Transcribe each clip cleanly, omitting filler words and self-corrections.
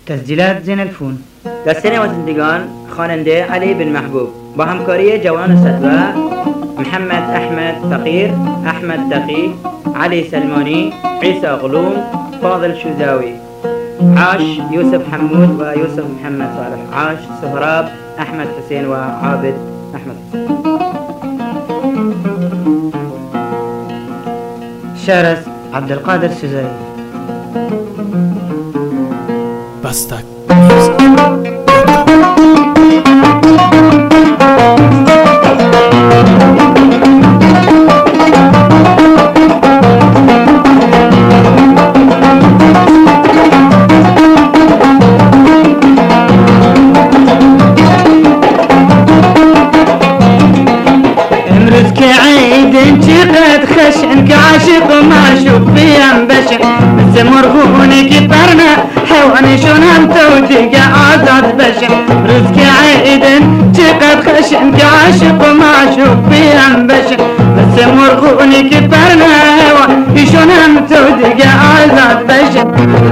تسجيلات زين الفون. دستن وزندگان خواننده علی بن محبوب با همکاری جوان صدوه محمد احمد فقیر، احمد تقی، علی سلمانی، عیسی غلوم، فاضل شوزاوي. عاش يوسف حمود ويوسف محمد صالح. عاش سهراب احمد حسين وعابد احمد حسين. شارس عبد القادر سوزاي. بستك امرتك عيد انتقد خشنك عاشق ما اشوف فيها بشر مرغونك برنا حيواني شون هم توديك عادات بشر. رزق عيد انتقد خشنك عاشق ما اشوف فيها بشر بس مرغونك برنا حيواني شون هم توديك عادات بشر.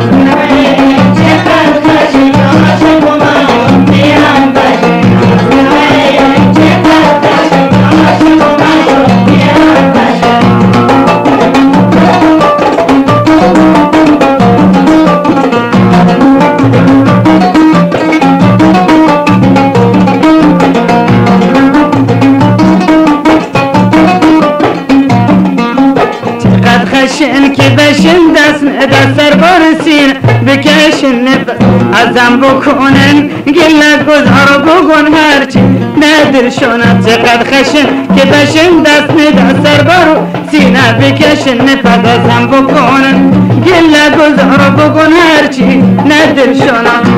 خشنك بشن دسر برسين بكشن نفس عزم بكونن قلنا قدر بقون هرچي نادر شونت قد خشن كبشن دسر برسين بكشن نفس عزم بكونن قلنا قدر بقون هرچي نادر شونت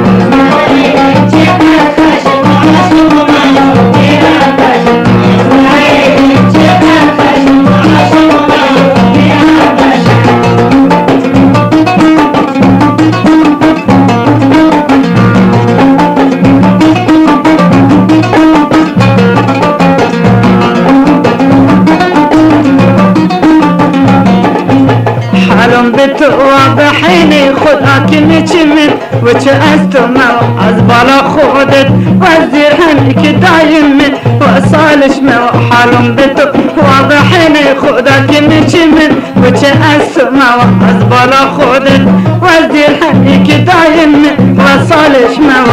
واضحيني خد اكل جمل وجأستم عزبالة خودت وزير هنك دايم وصالش مو حالم بتو واضحيني خد اكل جمل وجأستم عزبالة خودت وزير هنك دايم وصالش مو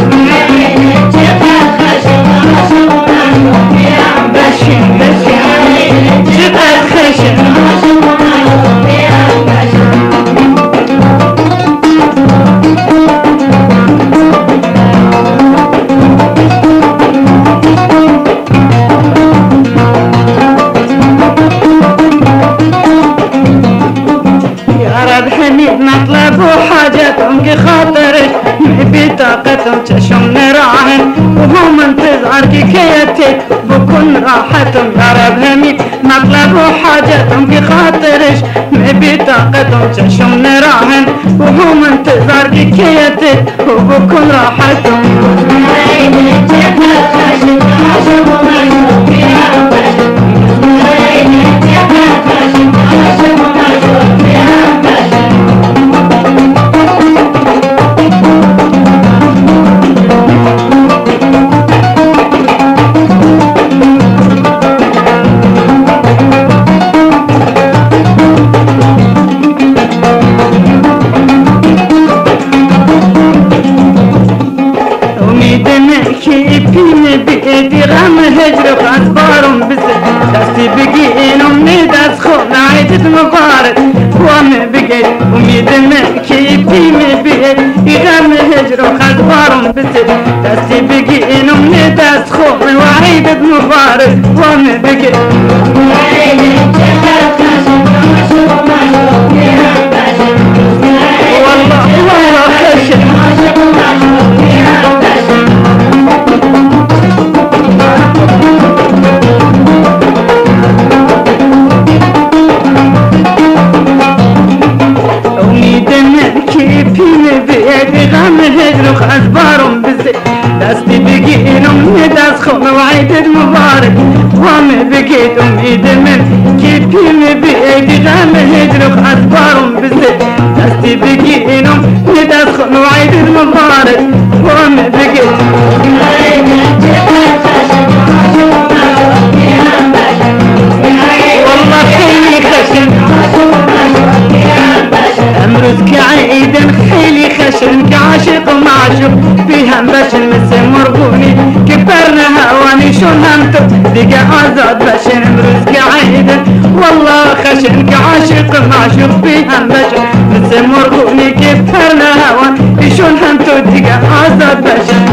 بشين جبت خشن مطلب وحاجتهم خاطرك بطاقتهم تشم راهن وهم انتظارك كيتك بكون راحتهم يا رب همي مطلب وحاجتهم خاطرك بطاقتهم تشم راهن وهم انتظارك كيتك وبكون راحتهم. بإيدي غم هجرك أصبارهم بزر دستي بقين أمي دست خونا عيدت مبارك وام بقيت أميد مكي بيمي بإيدي غم هجرك أصبارهم بزر دستي بقين أمي دست خونا وعيدت مبارك وام بقيت والله خشن غم هجرك أصبارهم بزي دستي بقين أمي دست خونا وعيد المبارك وام بقيت أمي دمن كيفي بإيدي غم هجرك أصبارهم بزي دستي بقين أمي دست خونا وعيد المبارك ويلي خشنك عاشق معشوق فيها باش نمسي مرغوني كبرنا هواني شون همتو دقا عزاد باش نمرزك عيدا والله خشنك عاشق معشوق فيها باش نمسي مرغوني كبرنا هواني شون همتو دقا عزاد باش